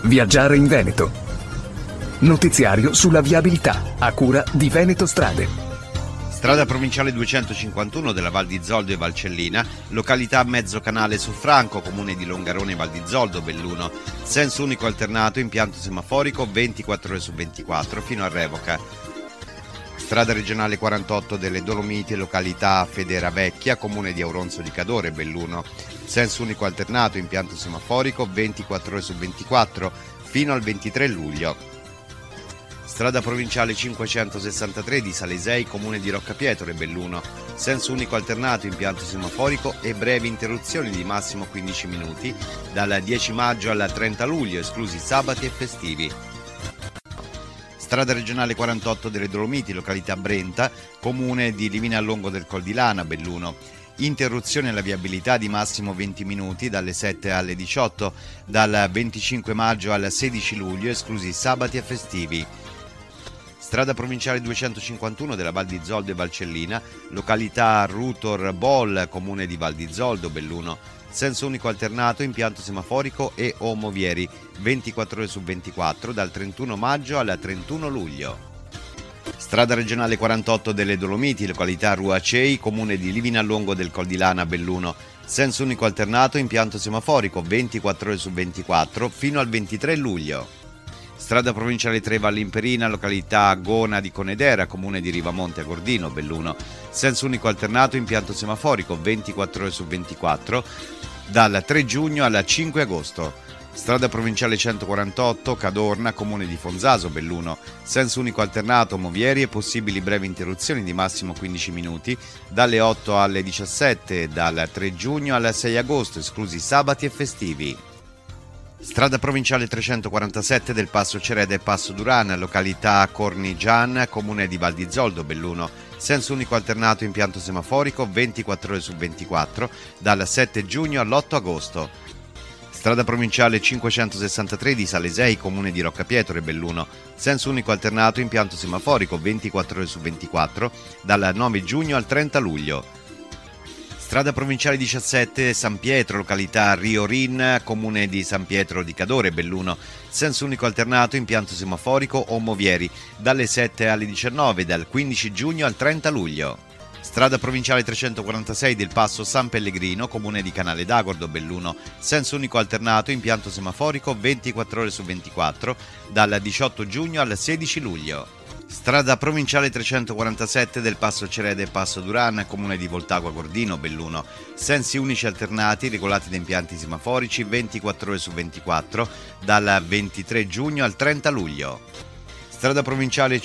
Viaggiare in Veneto. Notiziario sulla viabilità, a cura di Veneto Strade. Strada provinciale 251 della Val di Zoldo e Valcellina, località Mezzo Canale su Franco, comune di Longarone Val di Zoldo, Belluno. Senso unico alternato, impianto semaforico 24 ore su 24 fino a revoca. Strada regionale 48 delle Dolomiti, località Federa Vecchia, comune di Auronzo di Cadore, Belluno. Senso unico alternato, impianto semaforico 24 ore su 24 fino al 23 luglio. Strada provinciale 563 di Salesei, comune di Roccapietro e Belluno. Senso unico alternato, impianto semaforico e brevi interruzioni di massimo 15 minuti dal 10 maggio al 30 luglio, esclusi sabati e festivi. Strada regionale 48 delle Dolomiti, località Brenta, comune di Livinallongo del Col di Lana, Belluno. Interruzione alla viabilità di massimo 20 minuti dalle 7 alle 18, dal 25 maggio al 16 luglio, esclusi sabati e festivi. Strada provinciale 251 della Val di Zoldo e Valcellina, località Rutor Bol, comune di Val di Zoldo, Belluno. Senso unico alternato, impianto semaforico e o movieri, 24 ore su 24, dal 31 maggio al 31 luglio. Strada regionale 48 delle Dolomiti, località Ruacei, comune di Livinallongo del Col di Lana, Belluno. Senso unico alternato, impianto semaforico, 24 ore su 24, fino al 23 luglio. Strada provinciale 3 Vallimperina, località Gona di Conedera, comune di Rivamonte a Gordino, Belluno. Senso unico alternato, impianto semaforico, 24 ore su 24, dal 3 giugno al 5 agosto. Strada provinciale 148 Cadorna, comune di Fonzaso, Belluno. Senso unico alternato, movieri e possibili brevi interruzioni di massimo 15 minuti, dalle 8 alle 17, dal 3 giugno al 6 agosto, esclusi sabati e festivi. Strada provinciale 347 del Passo Cereda e Passo Duran, località Cornigian, comune di Val di Zoldo, Belluno. Senso unico alternato, impianto semaforico, 24 ore su 24, dal 7 giugno all'8 agosto. Strada provinciale 563 di Salesei, comune di Roccapietro e Belluno. Senso unico alternato, impianto semaforico, 24 ore su 24, dal 9 giugno al 30 luglio. Strada provinciale 17 San Pietro, località Riorin, comune di San Pietro di Cadore, Belluno. Senso unico alternato, impianto semaforico o movieri, dalle 7 alle 19, dal 15 giugno al 30 luglio. Strada provinciale 346 del Passo San Pellegrino, comune di Canale d'Agordo, Belluno. Senso unico alternato, impianto semaforico, 24 ore su 24, dal 18 giugno al 16 luglio. Strada provinciale 347 del Passo Cereda e Passo Duran, comune di Voltagua Gordino, Belluno. Sensi unici alternati regolati da impianti semaforici 24 ore su 24 dal 23 giugno al 30 luglio. Strada provinciale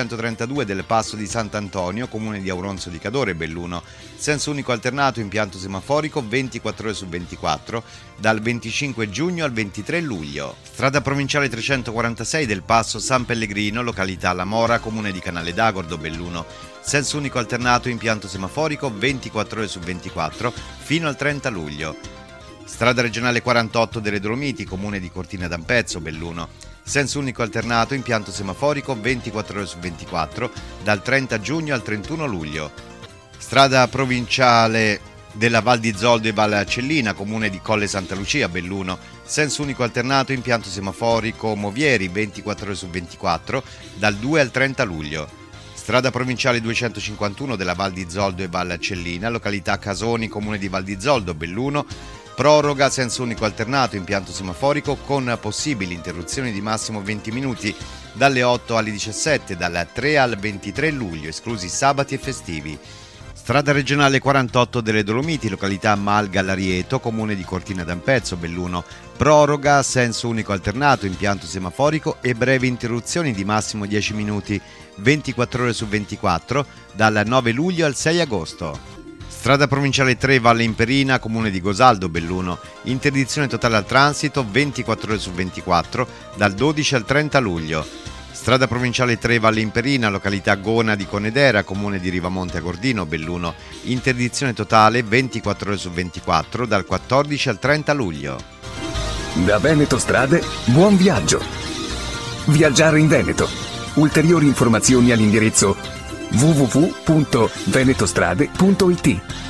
532 del Passo di Sant'Antonio, comune di Auronzo di Cadore, Belluno. Senso unico alternato, impianto semaforico 24 ore su 24 dal 25 giugno al 23 luglio. Strada provinciale 346 del Passo San Pellegrino, località La Mora, comune di Canale d'Agordo, Belluno. Senso unico alternato, impianto semaforico 24 ore su 24 fino al 30 luglio. Strada regionale 48 delle Dolomiti, comune di Cortina d'Ampezzo, Belluno. Senso unico alternato, impianto semaforico 24 ore su 24 dal 30 giugno al 31 luglio. Strada provinciale della Val di Zoldo e Valcellina, comune di Colle Santa Lucia, Belluno. Senso unico alternato, impianto semaforico movieri 24 ore su 24 dal 2 al 30 luglio. Strada provinciale 251 della Val di Zoldo e Valcellina, località Casoni, comune di Val di Zoldo, Belluno. Proroga senso unico alternato, impianto semaforico con possibili interruzioni di massimo 20 minuti dalle 8 alle 17, dal 3 al 23 luglio, esclusi sabati e festivi. Strada regionale 48 delle Dolomiti, località Malga Larietto, comune di Cortina d'Ampezzo, Belluno. Proroga senso unico alternato, impianto semaforico e brevi interruzioni di massimo 10 minuti, 24 ore su 24, dal 9 luglio al 6 agosto. Strada provinciale 3 Valle Imperina, comune di Gosaldo, Belluno. Interdizione totale al transito 24 ore su 24 dal 12 al 30 luglio. Strada provinciale 3 Valle Imperina, località Gona di Conedera, comune di Rivamonte a Gordino, Belluno. Interdizione totale 24 ore su 24 dal 14 al 30 luglio. Da Veneto Strade, buon viaggio! Viaggiare in Veneto. Ulteriori informazioni all'indirizzo www.venetostrade.it.